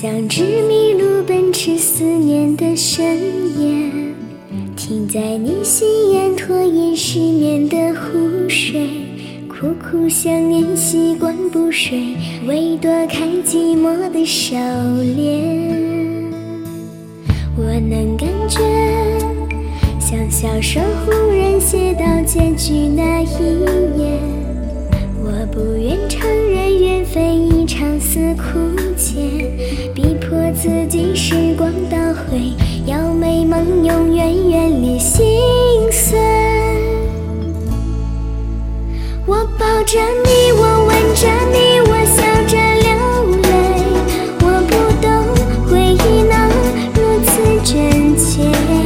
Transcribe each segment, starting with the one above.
像只迷路奔驰思念的深夜，停在你心眼，拖延失眠的湖水，苦苦想念习惯不睡，为躲开寂寞的笑脸。我能感觉像小说忽然写到结局那一页，我不愿承认缘分一场思枯竭，逼迫自己时光倒回，要美梦永远远离心碎。我抱着你，我吻着你，我笑着流泪，我不懂回忆能如此真切，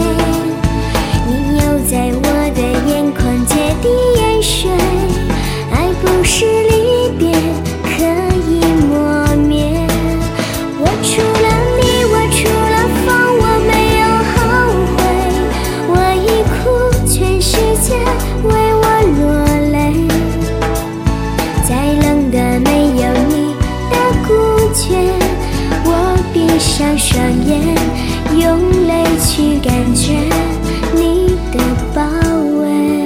你又在我的眼眶结滴眼水，爱不是离别可以磨灭。我除了你，我除了风，我没有后悔，我已哭，全世界为我落泪，再冷的没有你的孤绝，我闭上双眼，用泪去感觉你的包围。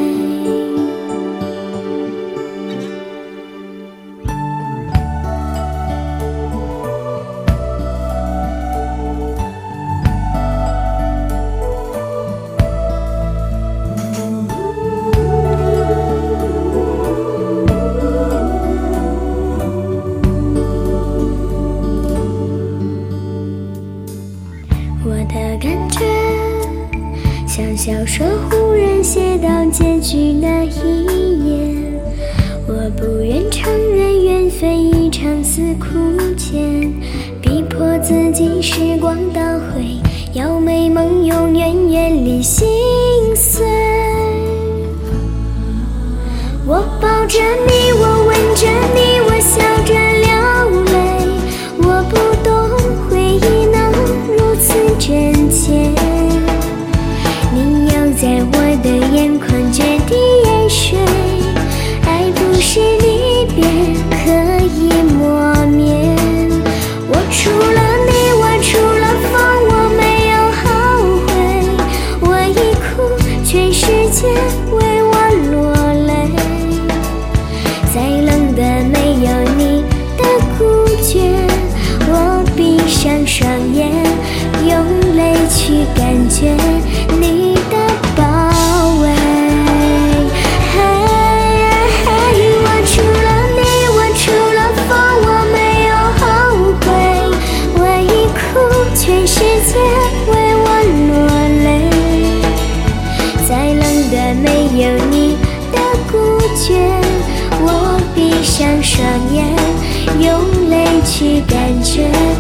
我的感觉像小说忽然写到结局那一页，我不愿承认缘分一场思枯竭，逼迫自己时光倒回，要美梦永远远离心碎。我抱着你，我吻着你，我笑着流泪，我不懂回忆能如此真切，你又在我的眼眶决堤眼水，爱不是离别可以磨灭。我除了你，我除了风，我没有后悔，我已哭，全世界为我落泪，再冷的没有你的孤绝，我闭上双眼，用泪去感觉你的包围。我除了你，我除了风，我没有后悔，我已哭，全世界为我落泪，再冷的没有你的孤绝，我闭上双眼，用泪去感觉